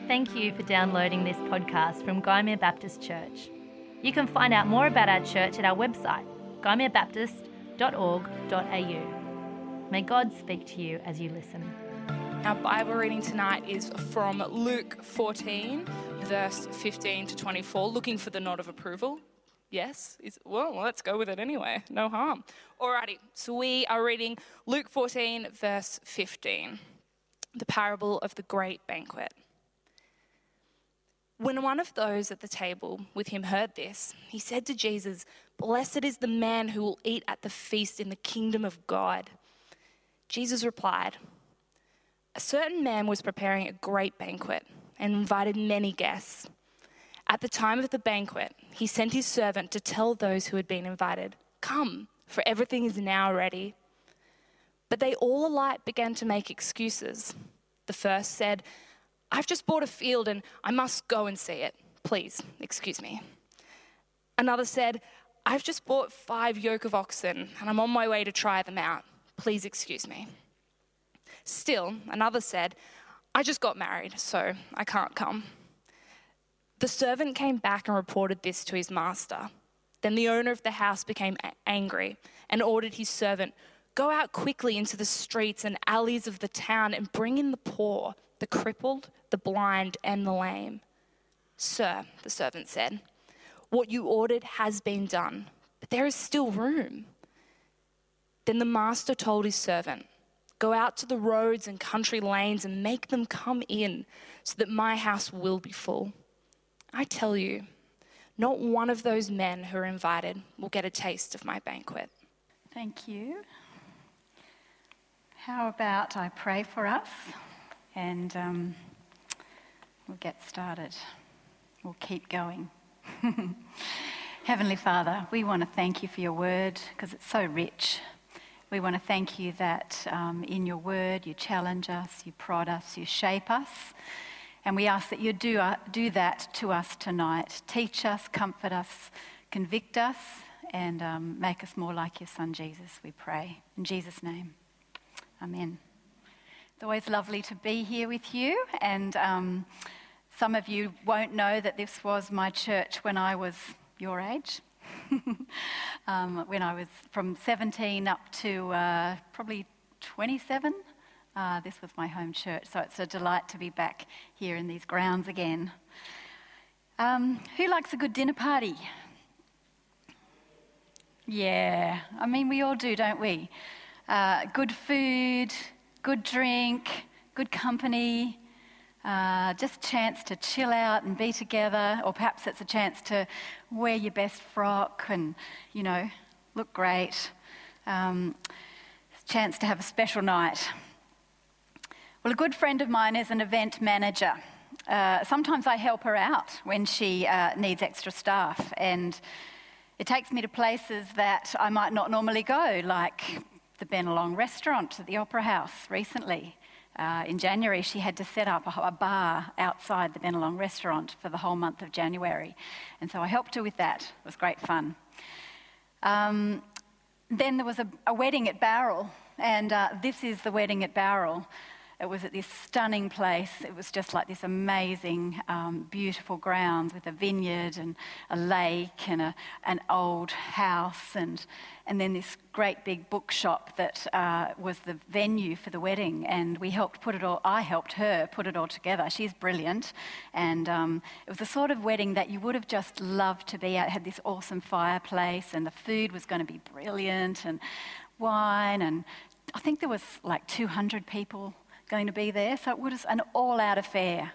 Thank you for downloading this podcast from Gymea Baptist Church. You can find out more about our church at our website, gymeabaptist.org.au. May God speak to you as you listen. Our Bible reading tonight is from Luke 14, verse 15 to 24, looking for the nod of approval. Yes? Well, let's go with it anyway. No harm. Alrighty, so we are reading Luke 14, verse 15, the parable of the great banquet. When one of those at the table with him heard this, he said to Jesus, "Blessed is the man who will eat at the feast in the kingdom of God." Jesus replied, "A certain man was preparing a great banquet and invited many guests. At the time of the banquet, he sent his servant to tell those who had been invited, 'Come, for everything is now ready.' But they all alike began to make excuses. The first said, 'I've just bought a field and I must go and see it. Please, excuse me.' Another said, 'I've just bought 5 yoke of oxen and I'm on my way to try them out. Please excuse me.' Still, another said, 'I just got married, so I can't come.' The servant came back and reported this to his master. Then the owner of the house became angry and ordered his servant, 'Go out quickly into the streets and alleys of the town and bring in the poor, the crippled, the blind, and the lame.' 'Sir,' the servant said, 'what you ordered has been done, but there is still room.' Then the master told his servant, 'Go out to the roads and country lanes and make them come in, so that my house will be full. I tell you, not one of those men who are invited will get a taste of my banquet.'" Thank you. How about I pray for us and we'll get started. We'll keep going. Heavenly Father, we want to thank you for your word because it's so rich. We want to thank you that in your word you challenge us, you prod us, you shape us. And we ask that you do that to us tonight. Teach us, comfort us, convict us, and make us more like your Son Jesus, we pray. In Jesus' name, amen. It's always lovely to be here with you. And some of you won't know that this was my church when I was your age. When I was from 17 up to probably 27. This was my home church, so it's a delight to be back here in these grounds again. Who likes a good dinner party? Yeah, I mean, we all do, don't we? Good food, good drink, good company, just chance to chill out and be together, or perhaps it's a chance to wear your best frock and, look great. Chance to have a special night. Well, a good friend of mine is an event manager. Sometimes I help her out when she needs extra staff, and it takes me to places that I might not normally go, like the Bennelong restaurant at the Opera House recently. In January, she had to set up a bar outside the Bennelong restaurant for the whole month of January, and so I helped her with that. It was great fun. Then there was a wedding at Bowral, and this is the wedding at Bowral. It was at this stunning place. It was just like this amazing, beautiful grounds with a vineyard and a lake and an old house and then this great big bookshop that was the venue for the wedding. And I helped her put it all together. She's brilliant. And it was the sort of wedding that you would have just loved to be at. It had this awesome fireplace and the food was going to be brilliant and wine. And I think there was like 200 people going to be there, so it was an all-out affair.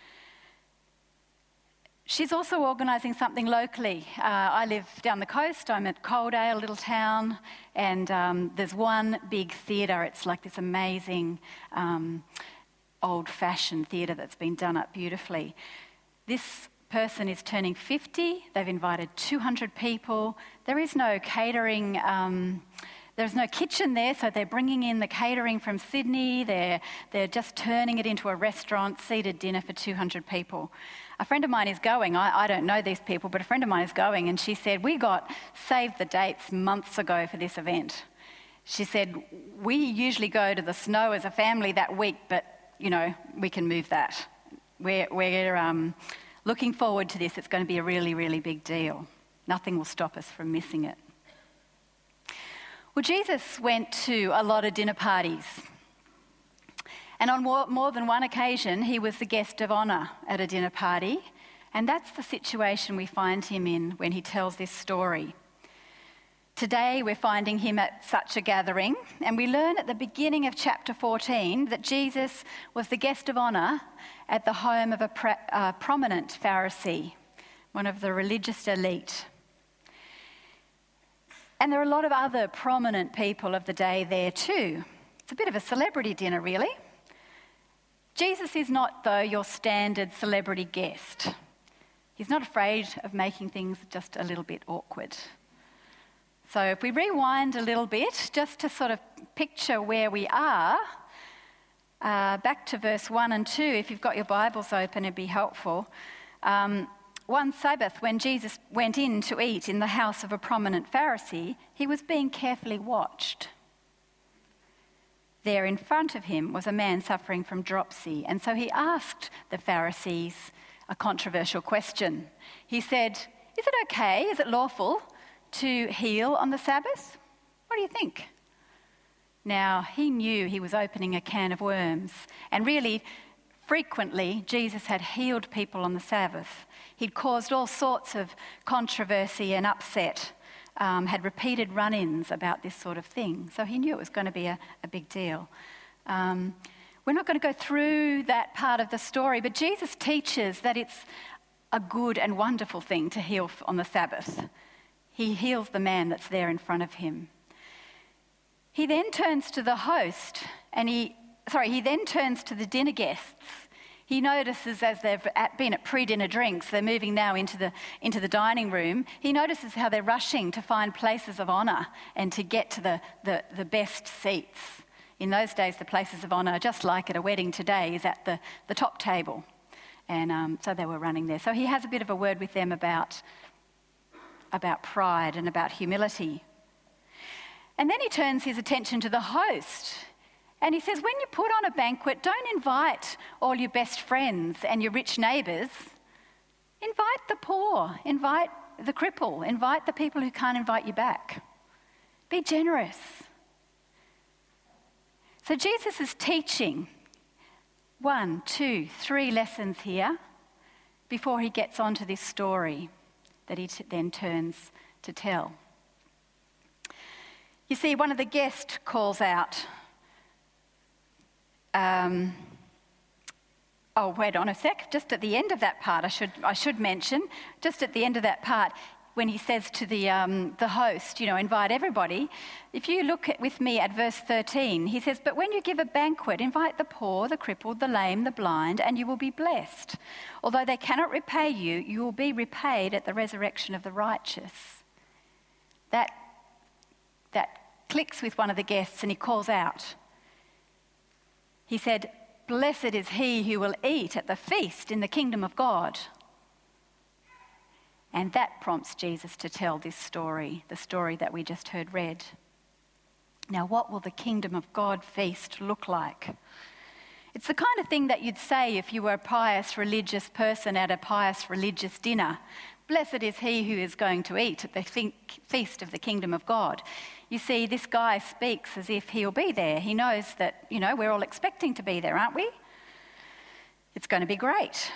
She's also organising something locally. I live down the coast. I'm at Coaldale, a little town, and there's one big theatre. It's like this amazing old-fashioned theatre that's been done up beautifully. This person is turning 50. They've invited 200 people. There is no catering. There's no kitchen there, so they're bringing in the catering from Sydney. They're just turning it into a restaurant, seated dinner for 200 people. A friend of mine is going. I don't know these people, but a friend of mine is going, and she said, we got saved the dates months ago for this event. She said, we usually go to the Snow as a family that week, but, we can move that. We're looking forward to this. It's going to be a really, really big deal. Nothing will stop us from missing it. Well, Jesus went to a lot of dinner parties. And on more than one occasion, he was the guest of honour at a dinner party. And that's the situation we find him in when he tells this story. Today, we're finding him at such a gathering. And we learn at the beginning of chapter 14 that Jesus was the guest of honour at the home of a prominent Pharisee, one of the religious elite. And there are a lot of other prominent people of the day there too. It's a bit of a celebrity dinner, really. Jesus is not, though, your standard celebrity guest. He's not afraid of making things just a little bit awkward. So if we rewind a little bit, just to sort of picture where we are, back to verse 1 and 2, if you've got your Bibles open, it'd be helpful. One Sabbath, when Jesus went in to eat in the house of a prominent Pharisee, he was being carefully watched. There in front of him was a man suffering from dropsy, and so he asked the Pharisees a controversial question. He said, "Is it okay, is it lawful to heal on the Sabbath? What do you think?" Now, he knew he was opening a can of worms, and really, frequently, Jesus had healed people on the Sabbath. He'd caused all sorts of controversy and upset, had repeated run-ins about this sort of thing. So he knew it was going to be a big deal. We're not going to go through that part of the story, but Jesus teaches that it's a good and wonderful thing to heal on the Sabbath. He heals the man that's there in front of him. He then turns to the host, and he then turns to the dinner guests. He notices as they've been at pre-dinner drinks, they're moving now into the dining room. He notices how they're rushing to find places of honour and to get to the best seats. In those days, the places of honour, just like at a wedding today, is at the top table. And so they were running there. So he has a bit of a word with them about pride and about humility. And then he turns his attention to the host. And he says, when you put on a banquet, don't invite all your best friends and your rich neighbours. Invite the poor, invite the cripple, invite the people who can't invite you back. Be generous. So Jesus is teaching 1, 2, 3 lessons here before he gets onto this story that he then turns to tell. You see, one of the guests calls out, wait on a sec. Just at the end of that part, I should mention, just at the end of that part, when he says to the host, invite everybody. If you look with me at verse 13, he says, "But when you give a banquet, invite the poor, the crippled, the lame, the blind, and you will be blessed. Although they cannot repay you, you will be repaid at the resurrection of the righteous." That clicks with one of the guests, and he calls out. He said, "Blessed is he who will eat at the feast in the kingdom of God." And that prompts Jesus to tell this story, the story that we just heard read. Now, what will the kingdom of God feast look like? It's the kind of thing that you'd say if you were a pious religious person at a pious religious dinner. Blessed is he who is going to eat at the feast of the kingdom of God. You see, this guy speaks as if he'll be there. He knows that, we're all expecting to be there, aren't we? It's going to be great.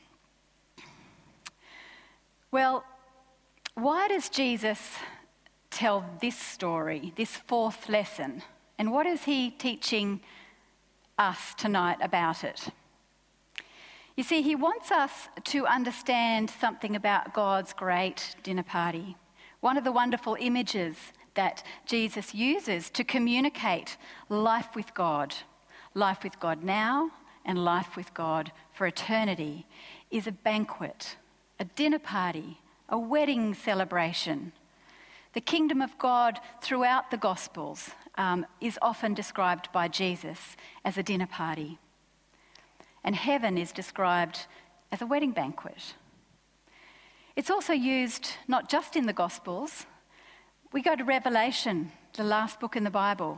Well, why does Jesus tell this story, this 4th lesson? And what is he teaching us tonight about it? You see, he wants us to understand something about God's great dinner party. One of the wonderful images that Jesus uses to communicate life with God now and life with God for eternity, is a banquet, a dinner party, a wedding celebration. The kingdom of God throughout the Gospels is often described by Jesus as a dinner party. And heaven is described as a wedding banquet. It's also used not just in the Gospels. We go to Revelation, the last book in the Bible,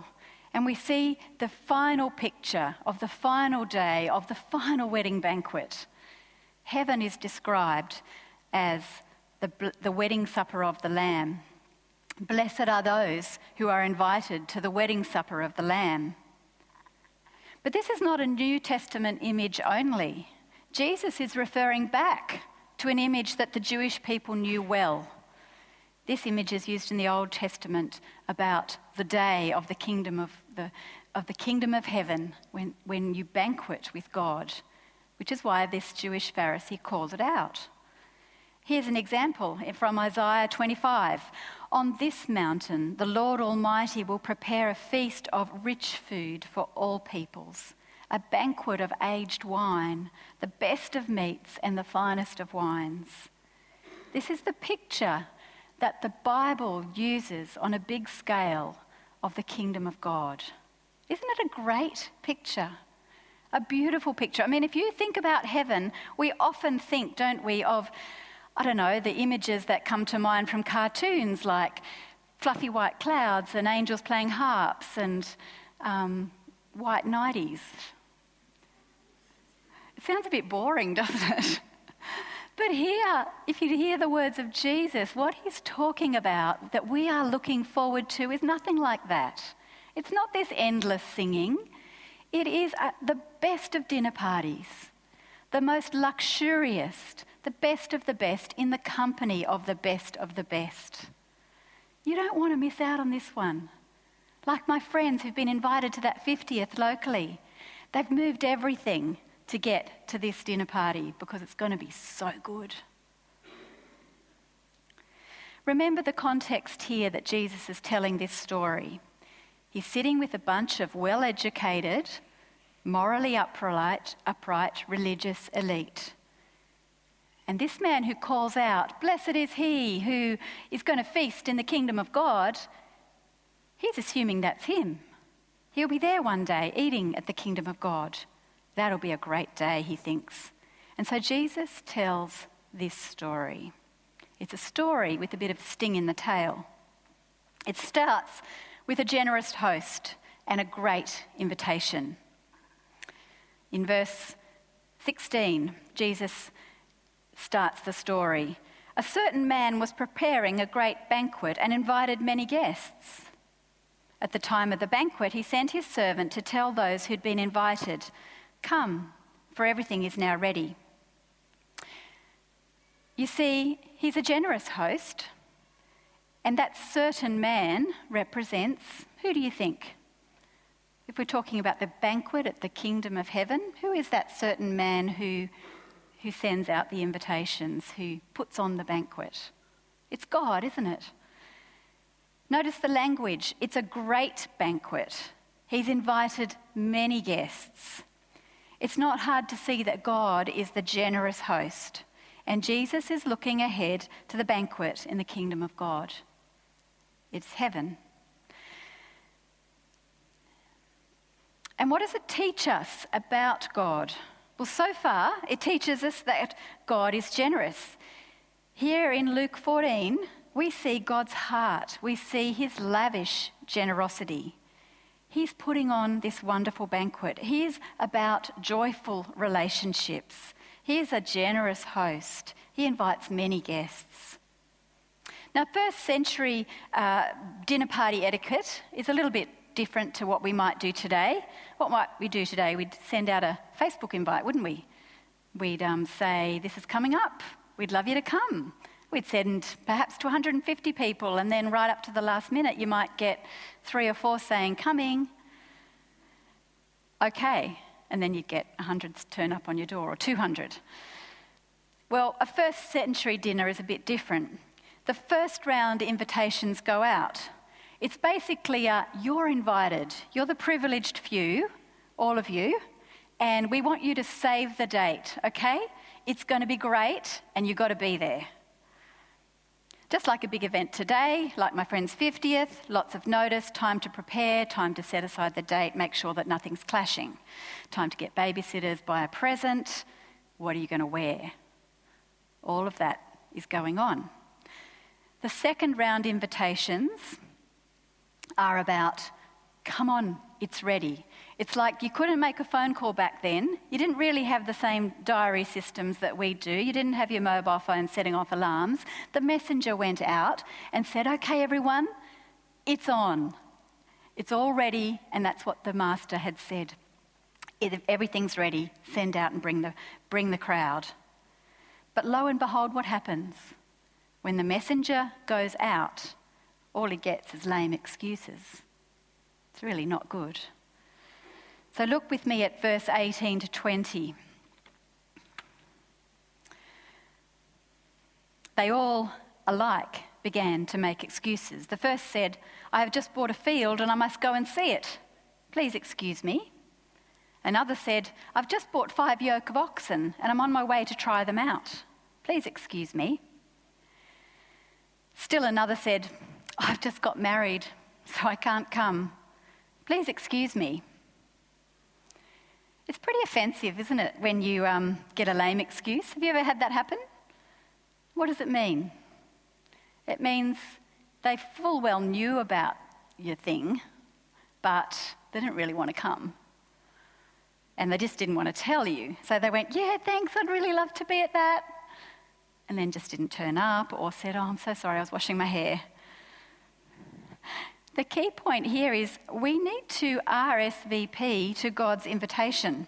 And we see the final picture of the final day of the final wedding banquet. Heaven is described as the wedding supper of the Lamb. Blessed are those who are invited to the wedding supper of the Lamb. But this is not a New Testament image only. Jesus is referring back to an image that the Jewish people knew well. This image is used in the Old Testament about the day of the kingdom of heaven when you banquet with God, which is why this Jewish Pharisee called it out. Here's an example from Isaiah 25. On this mountain, the Lord Almighty will prepare a feast of rich food for all peoples, a banquet of aged wine, the best of meats and the finest of wines. This is the picture that the Bible uses on a big scale of the kingdom of God. Isn't it a great picture? A beautiful picture. I mean, if you think about heaven, we often think, don't we, of, I don't know, the images that come to mind from cartoons like fluffy white clouds and angels playing harps and white nighties. It sounds a bit boring, doesn't it? But here, if you hear the words of Jesus, what he's talking about that we are looking forward to is nothing like that. It's not this endless singing. It is the best of dinner parties, the most luxurious, the best of the best in the company of the best of the best. You don't want to miss out on this one. Like my friends who've been invited to that 50th locally, they've moved everything to get to this dinner party because it's going to be so good. Remember the context here that Jesus is telling this story. He's sitting with a bunch of well-educated, morally upright, religious elite. And this man who calls out, "Blessed is he who is going to feast in the kingdom of God," he's assuming that's him. He'll be there one day eating at the kingdom of God. That'll be a great day, he thinks. And so Jesus tells this story. It's a story with a bit of sting in the tail. It starts with a generous host and a great invitation. In verse 16, Jesus starts the story. A certain man was preparing a great banquet and invited many guests. At the time of the banquet, he sent his servant to tell those who'd been invited, "Come, for everything is now ready." You see, he's a generous host, and that certain man represents, who do you think? If we're talking about the banquet at the kingdom of heaven, who is that certain man who sends out the invitations, who puts on the banquet? It's God, isn't it? Notice the language. It's a great banquet. He's invited many guests. It's not hard to see that God is the generous host, and Jesus is looking ahead to the banquet in the kingdom of God. It's heaven. And what does it teach us about God? Well, so far, it teaches us that God is generous. Here in Luke 14, we see God's heart. We see his lavish generosity. He's putting on this wonderful banquet. He is about joyful relationships. He is a generous host. He invites many guests. Now, first century dinner party etiquette is a little bit different to what we might do today. What might we do today? We'd send out a Facebook invite, wouldn't we? We'd say, "This is coming up. We'd love you to come." We'd send perhaps to 150 people, and then right up to the last minute, you might get 3 or 4 saying, "Coming." Okay. And then you'd get 100 turn up on your door, or 200. Well, a first century dinner is a bit different. The first round invitations go out. It's basically you're invited. You're the privileged few, all of you, and we want you to save the date, okay? It's going to be great, and you've got to be there. Just like a big event today, like my friend's 50th, lots of notice, time to prepare, time to set aside the date, make sure that nothing's clashing. Time to get babysitters, buy a present. What are you going to wear? All of that is going on. The second round invitations are about come on, it's ready. It's like you couldn't make a phone call back then. You didn't really have the same diary systems that we do. You didn't have your mobile phone setting off alarms. The messenger went out and said, okay, everyone, it's on. It's all ready, and that's what the master had said. Everything's ready, send out and bring the crowd. But lo and behold, what happens? When the messenger goes out, all he gets is lame excuses. It's really not good. So look with me at verse 18 to 20. They all alike began to make excuses. The first said, I have just bought a field and I must go and see it. Please excuse me. Another said, I've just bought 5 yoke of oxen and I'm on my way to try them out. Please excuse me. Still another said, I've just got married, so I can't come. Please excuse me. It's pretty offensive, isn't it, when you get a lame excuse? Have you ever had that happen? What does it mean? It means they full well knew about your thing, but they didn't really want to come. And they just didn't want to tell you. So they went, yeah, thanks, I'd really love to be at that. And then just didn't turn up or said, oh, I'm so sorry, I was washing my hair. The key point here is we need to RSVP to God's invitation.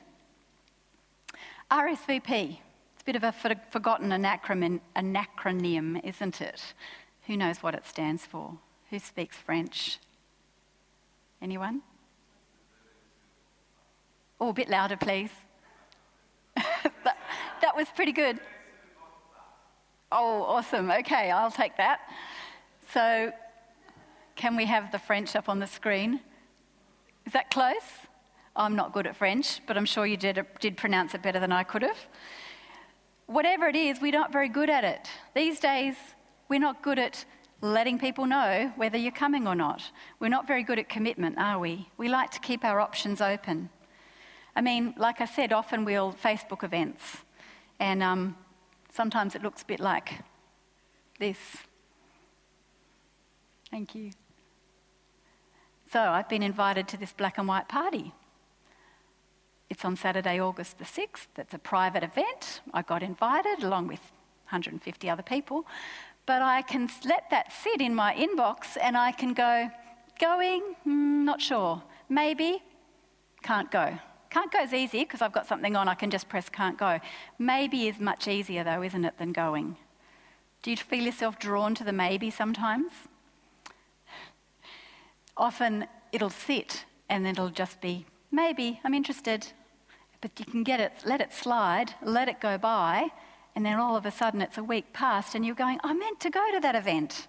RSVP, it's a bit of a forgotten acronym, isn't it? Who knows what it stands for? Who speaks French? Anyone? Oh, a bit louder, please. That was pretty good. Oh, awesome. Okay, I'll take that. So, can we have the French up on the screen? Is that close? I'm not good at French, but I'm sure you did pronounce it better than I could have. Whatever it is, we're not very good at it. These days, we're not good at letting people know whether you're coming or not. We're not very good at commitment, are we? We like to keep our options open. I mean, like I said, often we'll Facebook events, and sometimes it looks a bit like this. Thank you. So I've been invited to this black and white party. It's on Saturday, August the 6th. It's a private event. I got invited along with 150 other people. But I can let that sit in my inbox and I can go, going? Not sure. Maybe, can't go. Can't go is easy because I've got something on, I can just press can't go. Maybe is much easier though, isn't it, than going? Do you feel yourself drawn to the maybe sometimes? Often it'll sit and then it'll just be, maybe, I'm interested. But you can get it, let it slide, let it go by, and then all of a sudden it's a week past and you're going, I meant to go to that event.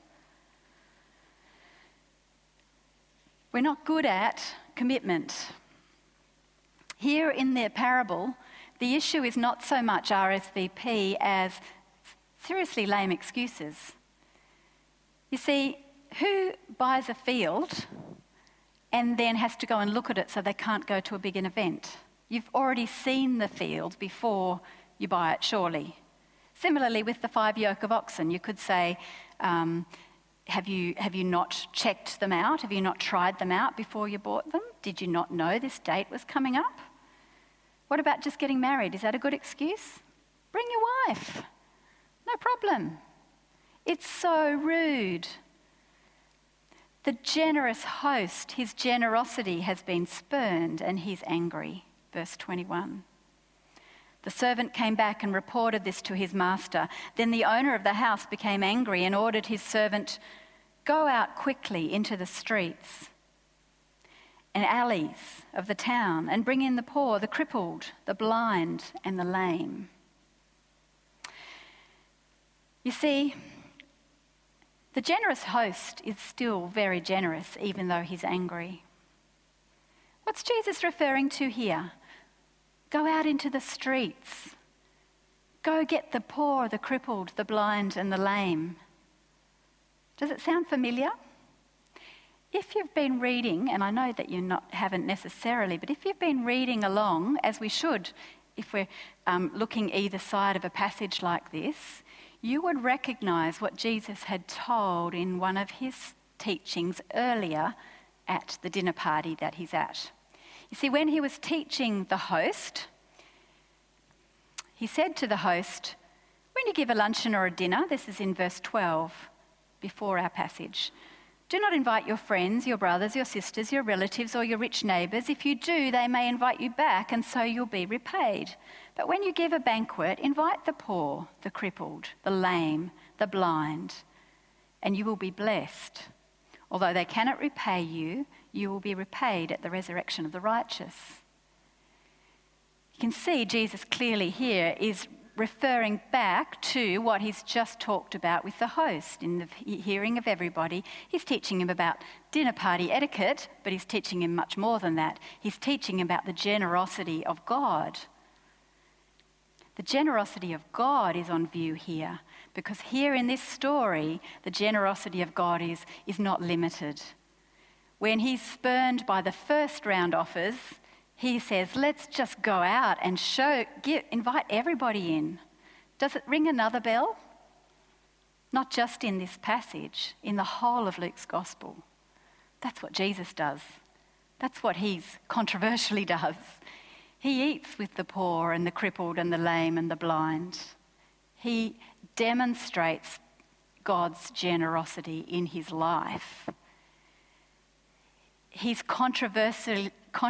We're not good at commitment. Here in their parable, the issue is not so much RSVP as seriously lame excuses. You see, who buys a field and then has to go and look at it so they can't go to a big event? You've already seen the field before you buy it, surely. Similarly, with the 5 yoke of oxen, you could say, have you not checked them out? Have you not tried them out before you bought them? Did you not know this date was coming up? What about just getting married? Is that a good excuse? Bring your wife. No problem. It's so rude. The generous host, his generosity has been spurned and he's angry. Verse 21. The servant came back and reported this to his master. Then the owner of the house became angry and ordered his servant, go out quickly into the streets and alleys of the town and bring in the poor, the crippled, the blind and the lame. You see, the generous host is still very generous even though he's angry. What's Jesus referring to here? Go out into the streets. Go get the poor, the crippled, the blind and the lame. Does it sound familiar? If you've been reading, and I know that you haven't necessarily, but if you've been reading along, as we should, if we're looking either side of a passage like this, you would recognise what Jesus had told in one of his teachings earlier at the dinner party that he's at. You see, when he was teaching the host, he said to the host, when you give a luncheon or a dinner, this is in verse 12, before our passage, do not invite your friends, your brothers, your sisters, your relatives, or your rich neighbours. If you do, they may invite you back, and so you'll be repaid. But when you give a banquet, invite the poor, the crippled, the lame, the blind, and you will be blessed. Although they cannot repay you, you will be repaid at the resurrection of the righteous. You can see Jesus clearly here is referring back to what he's just talked about with the host. In the hearing of everybody, he's teaching him about dinner party etiquette, but he's teaching him much more than that. He's teaching him about the generosity of God. The generosity of God is on view here, because here in this story, the generosity of God is not limited. When he's spurned by the first round offers, he says, let's just go out and invite everybody in. Does it ring another bell? Not just in this passage, in the whole of Luke's gospel. That's what Jesus does. That's what he's controversially does. He eats with the poor and the crippled and the lame and the blind. He demonstrates God's generosity in his life. He's controversially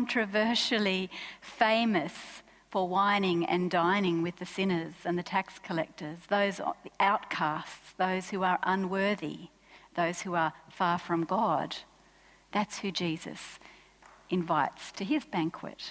famous for wining and dining with the sinners and the tax collectors, those outcasts, those who are unworthy, those who are far from God. That's who Jesus invites to his banquet.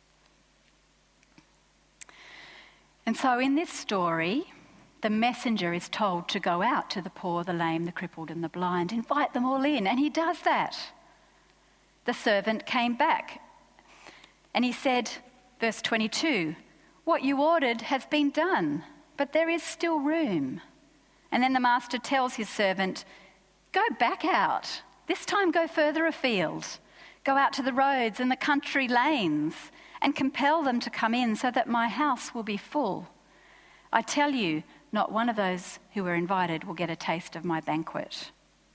And so in this story, the messenger is told to go out to the poor, the lame, the crippled and the blind, invite them all in, and he does that. The servant came back and he said, verse 22, what you ordered has been done, but there is still room. And then the master tells his servant, go back out. This time go further afield. Go out to the roads and the country lanes and compel them to come in so that my house will be full. I tell you, not one of those who were invited will get a taste of my banquet.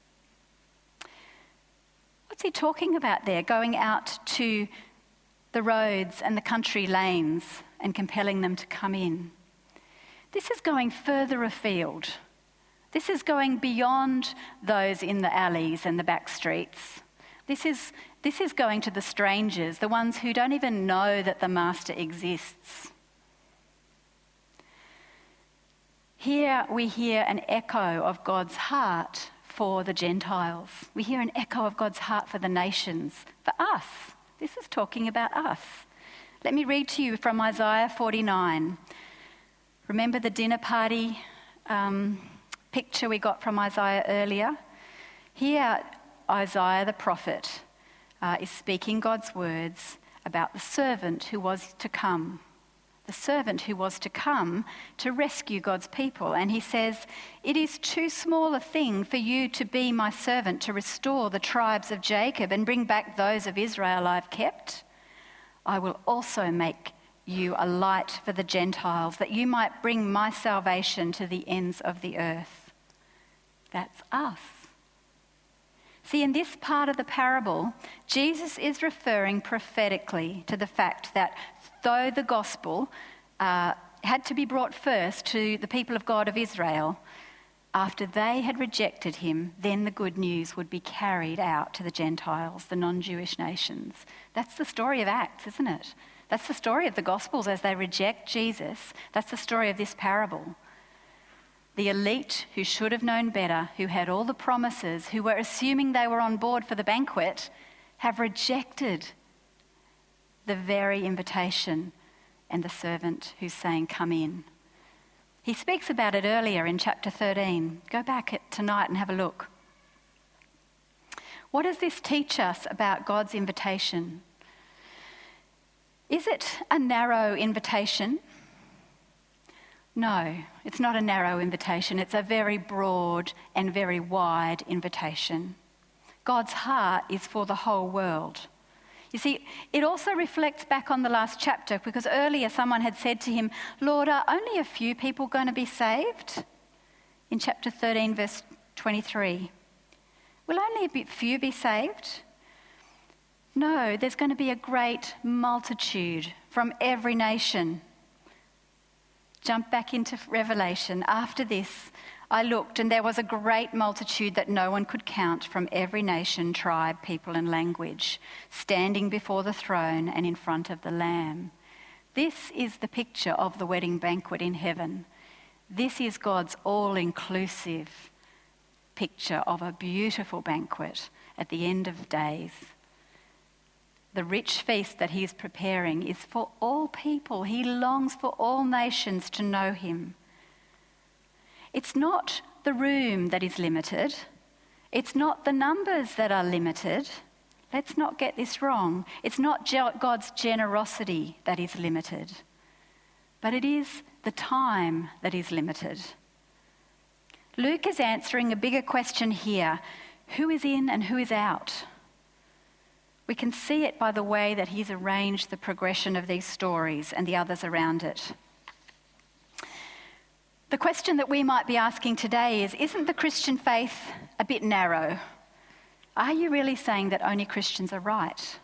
What's he talking about there? Going out to the roads and the country lanes and compelling them to come in. This is going further afield. This is going beyond those in the alleys and the back streets. This is going to the strangers, the ones who don't even know that the master exists. Here we hear an echo of God's heart for the Gentiles. We hear an echo of God's heart for the nations, for us. This is talking about us. Let me read to you from Isaiah 49. Remember the dinner party picture we got from Isaiah earlier? Here, Isaiah the prophet is speaking God's words about the servant who was to come. The servant who was to come to rescue God's people. And he says, it is too small a thing for you to be my servant to restore the tribes of Jacob and bring back those of Israel I've kept. I will also make you a light for the Gentiles, that you might bring my salvation to the ends of the earth. That's us. See, in this part of the parable, Jesus is referring prophetically to the fact that though the gospel had to be brought first to the people of God of Israel, after they had rejected him, then the good news would be carried out to the Gentiles, the non-Jewish nations. That's the story of Acts, isn't it? That's the story of the Gospels as they reject Jesus. That's the story of this parable. The elite who should have known better, who had all the promises, who were assuming they were on board for the banquet, have rejected the very invitation and the servant who's saying, come in. He speaks about it earlier in chapter 13. Go back tonight and have a look. What does this teach us about God's invitation? Is it a narrow invitation? No, it's not a narrow invitation. It's a very broad and very wide invitation. God's heart is for the whole world. You see, it also reflects back on the last chapter, because earlier someone had said to him, Lord, are only a few people going to be saved? In chapter 13, verse 23. Will only a few be saved? No, there's going to be a great multitude from every nation. Jump back into Revelation. After this, I looked, and there was a great multitude that no one could count from every nation, tribe, people, and language, standing before the throne and in front of the Lamb. This is the picture of the wedding banquet in heaven. This is God's all-inclusive picture of a beautiful banquet at the end of days. The rich feast that he is preparing is for all people. He longs for all nations to know him. It's not the room that is limited. It's not the numbers that are limited. Let's not get this wrong. It's not God's generosity that is limited, but it is the time that is limited. Luke is answering a bigger question here. Who is in and who is out? We can see it by the way that he's arranged the progression of these stories and the others around it. The question that we might be asking today is, isn't the Christian faith a bit narrow? Are you really saying that only Christians are right?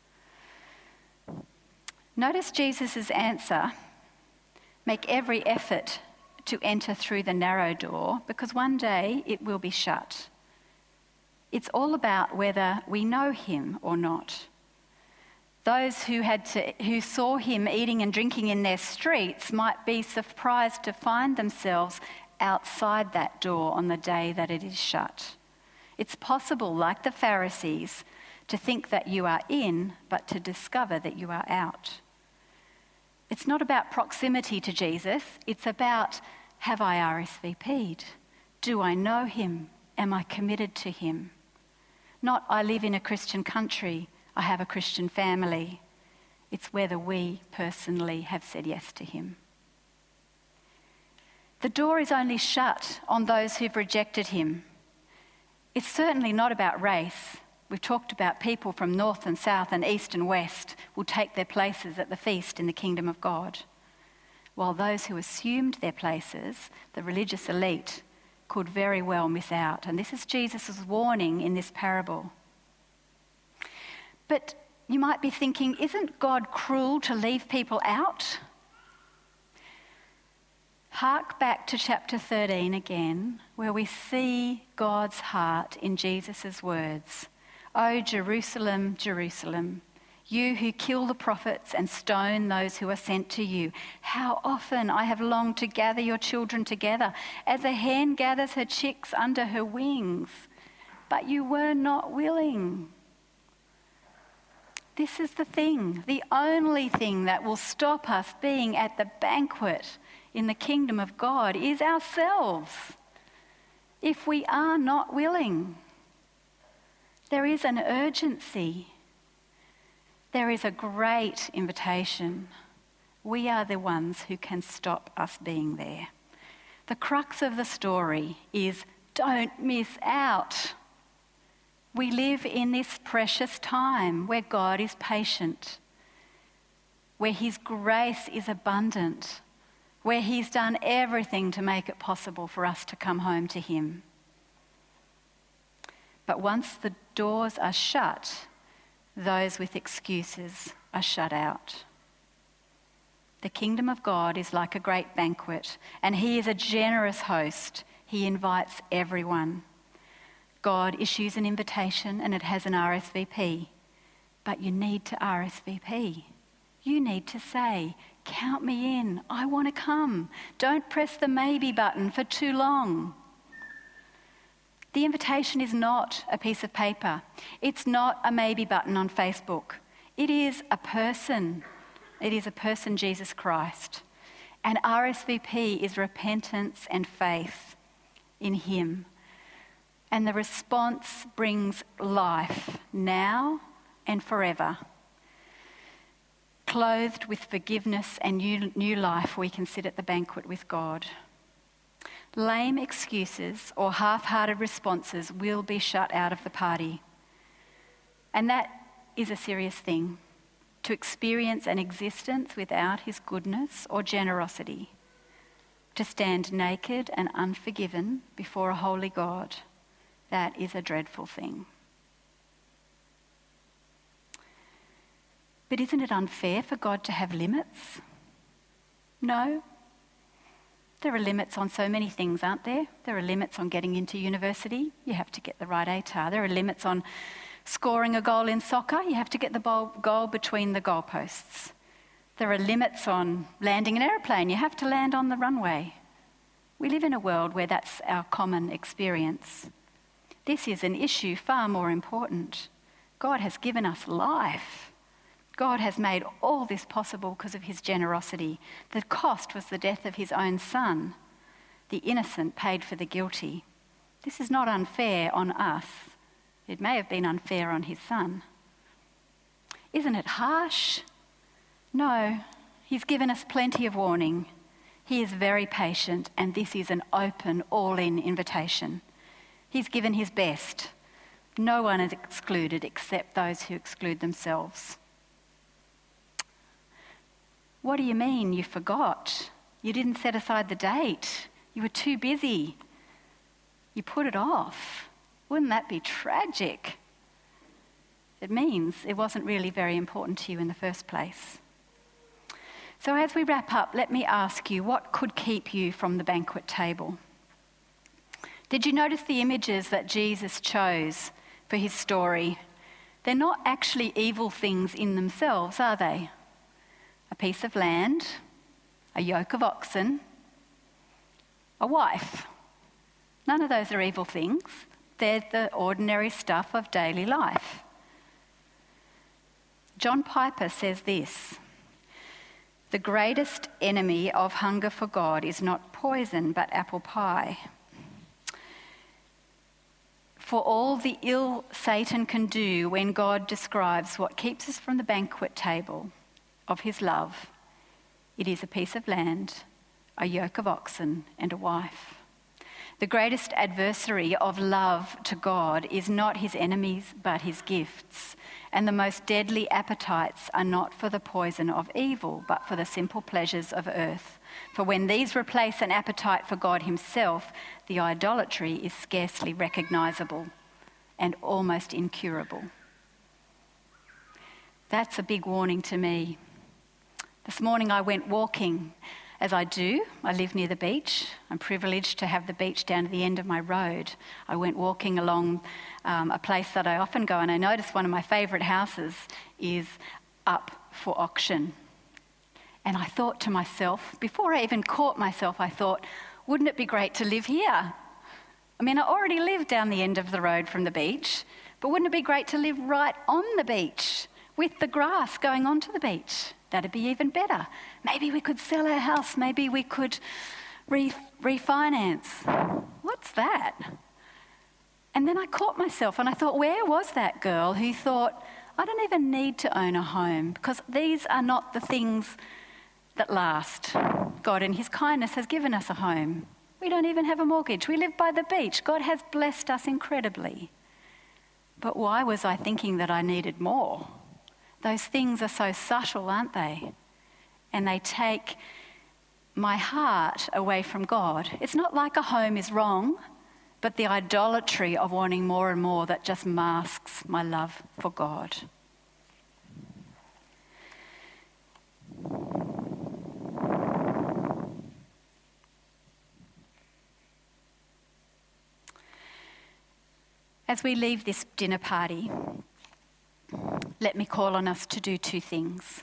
Notice Jesus' answer. Make every effort to enter through the narrow door, because one day it will be shut. It's all about whether we know him or not. Those who saw him eating and drinking in their streets might be surprised to find themselves outside that door on the day that it is shut. It's possible, like the Pharisees, to think that you are in, but to discover that you are out. It's not about proximity to Jesus. It's about, have I RSVP'd? Do I know him? Am I committed to him? Not, I live in a Christian country, I have a Christian family. It's whether we personally have said yes to him. The door is only shut on those who've rejected him. It's certainly not about race. We've talked about people from north and south and east and west will take their places at the feast in the kingdom of God, while those who assumed their places, the religious elite, could very well miss out. And this is Jesus' warning in this parable. But you might be thinking, isn't God cruel to leave people out? Hark back to chapter 13 again, where we see God's heart in Jesus' words. "O Jerusalem, Jerusalem, you who kill the prophets and stone those who are sent to you, how often I have longed to gather your children together, as a hen gathers her chicks under her wings, but you were not willing." This is the thing, the only thing that will stop us being at the banquet in the kingdom of God is ourselves, if we are not willing. There is an urgency. There is a great invitation. We are the ones who can stop us being there. The crux of the story is, don't miss out. We live in this precious time where God is patient, where his grace is abundant, where he's done everything to make it possible for us to come home to him. But once the doors are shut, those with excuses are shut out. The kingdom of God is like a great banquet, and he is a generous host. He invites everyone. God issues an invitation and it has an RSVP, but you need to RSVP. You need to say, count me in, I want to come. Don't press the maybe button for too long. The invitation is not a piece of paper. It's not a maybe button on Facebook. It is a person. It is a person, Jesus Christ. And RSVP is repentance and faith in him. And the response brings life now and forever. Clothed with forgiveness and new life, we can sit at the banquet with God. Lame excuses or half-hearted responses will be shut out of the party. And that is a serious thing, to experience an existence without his goodness or generosity, to stand naked and unforgiven before a holy God. That is a dreadful thing. But isn't it unfair for God to have limits? No. There are limits on so many things, aren't there? There are limits on getting into university. You have to get the right ATAR. There are limits on scoring a goal in soccer. You have to get the goal between the goalposts. There are limits on landing an aeroplane. You have to land on the runway. We live in a world where that's our common experience. This is an issue far more important. God has given us life. God has made all this possible because of his generosity. The cost was the death of his own son. The innocent paid for the guilty. This is not unfair on us. It may have been unfair on his son. Isn't it harsh? No, he's given us plenty of warning. He is very patient, and this is an open, all-in invitation. He's given his best. No one is excluded except those who exclude themselves. What do you mean you forgot? You didn't set aside the date. You were too busy. You put it off. Wouldn't that be tragic? It means it wasn't really very important to you in the first place. So as we wrap up, let me ask you, what could keep you from the banquet table? Did you notice the images that Jesus chose for his story? They're not actually evil things in themselves, are they? A piece of land, a yoke of oxen, a wife. None of those are evil things. They're the ordinary stuff of daily life. John Piper says this: "The greatest enemy of hunger for God is not poison, but apple pie. For all the ill Satan can do when God describes what keeps us from the banquet table of his love, it is a piece of land, a yoke of oxen, and a wife. The greatest adversary of love to God is not his enemies, but his gifts. And the most deadly appetites are not for the poison of evil, but for the simple pleasures of earth. For when these replace an appetite for God himself, the idolatry is scarcely recognisable and almost incurable." That's a big warning to me. This morning I went walking, as I do. I live near the beach. I'm privileged to have the beach down at the end of my road. I went walking along a place that I often go, and I noticed one of my favourite houses is up for auction. And I thought to myself, before I even caught myself, I thought, wouldn't it be great to live here? I mean, I already live down the end of the road from the beach, but wouldn't it be great to live right on the beach with the grass going onto the beach? That'd be even better. Maybe we could sell our house. Maybe we could refinance. What's that? And then I caught myself and I thought, where was that girl who thought, I don't even need to own a home because these are not the things that last. God in his kindness has given us a home. We don't even have a mortgage. We live by the beach. God has blessed us incredibly. But why was I thinking that I needed more? Those things are so subtle, aren't they? And they take my heart away from God. It's not like a home is wrong, but the idolatry of wanting more and more that just masks my love for God. As we leave this dinner party, let me call on us to do two things.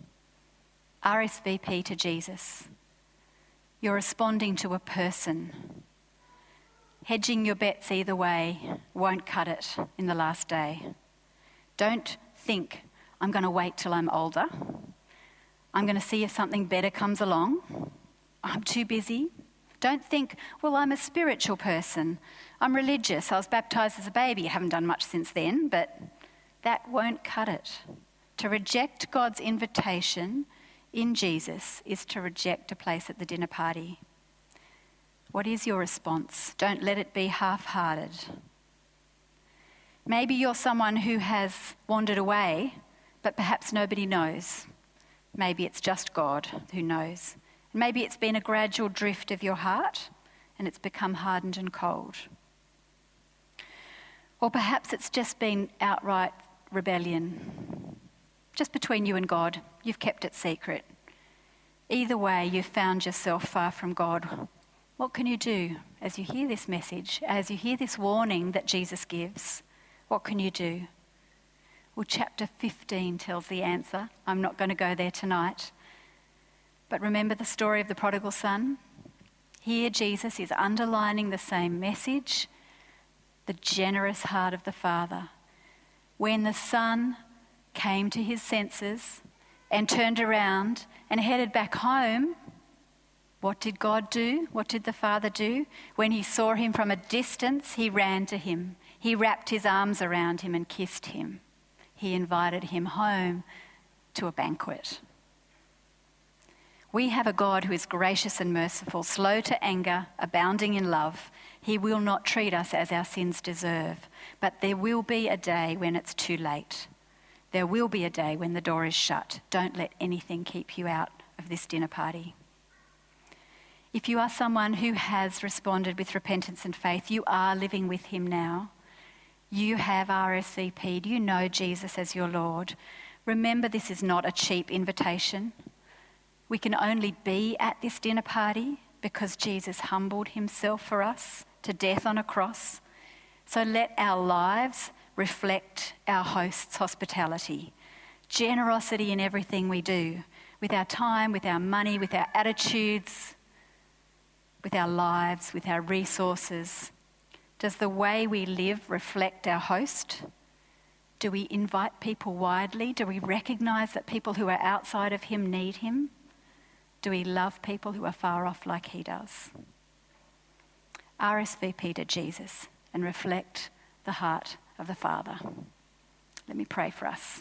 RSVP to Jesus. You're responding to a person. Hedging your bets either way won't cut it in the last day. Don't think, I'm going to wait till I'm older. I'm going to see if something better comes along. I'm too busy. Don't think, well, I'm a spiritual person. I'm religious. I was baptised as a baby. I haven't done much since then, but that won't cut it. To reject God's invitation in Jesus is to reject a place at the dinner party. What is your response? Don't let it be half-hearted. Maybe you're someone who has wandered away, but perhaps nobody knows. Maybe it's just God who knows. Maybe it's been a gradual drift of your heart and it's become hardened and cold. Or perhaps it's just been outright rebellion. just between you and God. You've kept it secret. Either way, you've found yourself far from God. What can you do as you hear this message, as you hear this warning that Jesus gives? What can you do? Well, chapter 15 tells the answer. I'm not going to go there tonight. But remember the story of the prodigal son? Here Jesus is underlining the same message, the generous heart of the Father. When the son came to his senses and turned around and headed back home, what did God do? What did the Father do? When he saw him from a distance, he ran to him. He wrapped his arms around him and kissed him. He invited him home to a banquet. We have a God who is gracious and merciful, slow to anger, abounding in love. He will not treat us as our sins deserve, but there will be a day when it's too late. There will be a day when the door is shut. Don't let anything keep you out of this dinner party. If you are someone who has responded with repentance and faith, you are living with him now. You have RSVP'd. You know Jesus as your Lord. Remember, this is not a cheap invitation. We can only be at this dinner party because Jesus humbled himself for us to death on a cross. So let our lives reflect our host's hospitality, generosity in everything we do, with our time, with our money, with our attitudes, with our lives, with our resources. Does the way we live reflect our host? Do we invite people widely? Do we recognise that people who are outside of him need him? Do we love people who are far off like he does? RSVP to Jesus and reflect the heart of the Father. Let me pray for us.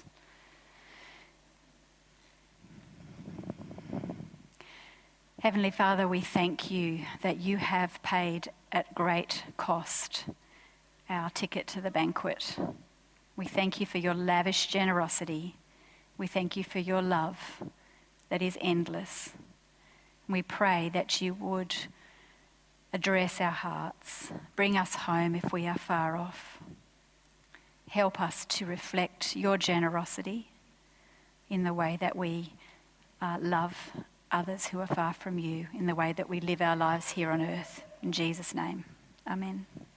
Heavenly Father, we thank you that you have paid at great cost our ticket to the banquet. We thank you for your lavish generosity. We thank you for your love that is endless. We pray that you would address our hearts, bring us home if we are far off. Help us to reflect your generosity in the way that we love others who are far from you, in the way that we live our lives here on earth. In Jesus' name, amen.